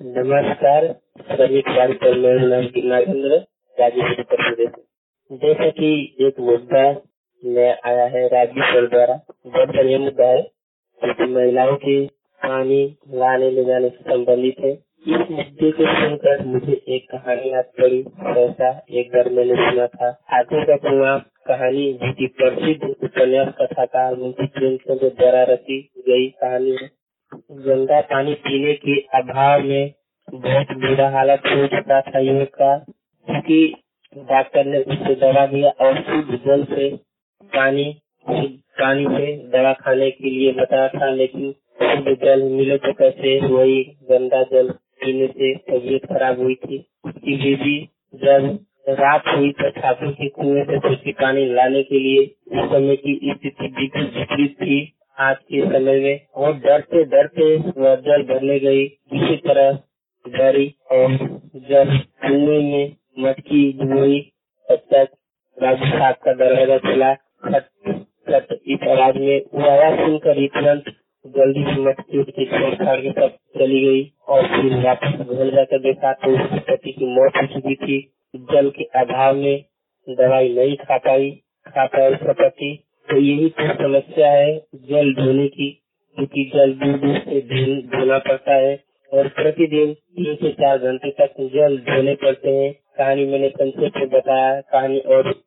नमस्कार सभी खिलाड़ी पर मेरा नाम नागेंद्र गाजीपुर उत्तर प्रदेश। जैसे कि एक मुद्दा में आया है राज्य सरकार द्वारा, बहुत ये मुद्दा है कि महिलाओं के पानी लाने ले जाने से संबंधित है। इस मुद्दे को सुनकर मुझे एक कहानी याद पड़ी। ऐसा एक बार मैंने सुना था, हाथों का कुआं कहानी, जो की प्रसिद्ध उपन्यास कथाकार मुंशी प्रेमचंद द्वारा रची गई कहानी है। गंगा पानी पीने के अभाव में बहुत बुरा हालत हो चुका था युवक का, क्योंकि डॉक्टर ने उससे दवा दिया और शुद्ध जल से पानी से दवा खाने के लिए बताया था, लेकिन शुद्ध जल मिले तो कैसे, वही गंदा जल पीने से तबीयत खराब हुई थी। उसकी बीवी जब रात हुई तो ठाकुर के कुएं से सूखी पानी लाने के लिए उस समय की स्थिति बिल्कुल विपरीत थी आज के समय में, और डरते डरते वह जल भरने गई। इसी तरह डरी और जब कुएं में मटकी डुबोई, तब तक राजू साहब का दरवाजा खुला। खट इस आवाज में वो आवाज सुनकर ही तुरंत जल्दी से मटकी उसके छोड़ छाड़ के सब चली गई और फिर वापस घर जाकर देखा तो उसके पति की मौत हो चुकी थी। जल के अभाव में दवाई नहीं खा पाया उसका पति। तो यही तो समस्या है जल ढोने की, क्योंकि जल दूर दूर से ढोना पड़ता है और प्रतिदिन 3 से 4 घंटे तक जल ढोने पड़ते हैं। कहानी मैंने संक्षेप में बताया, कहानी और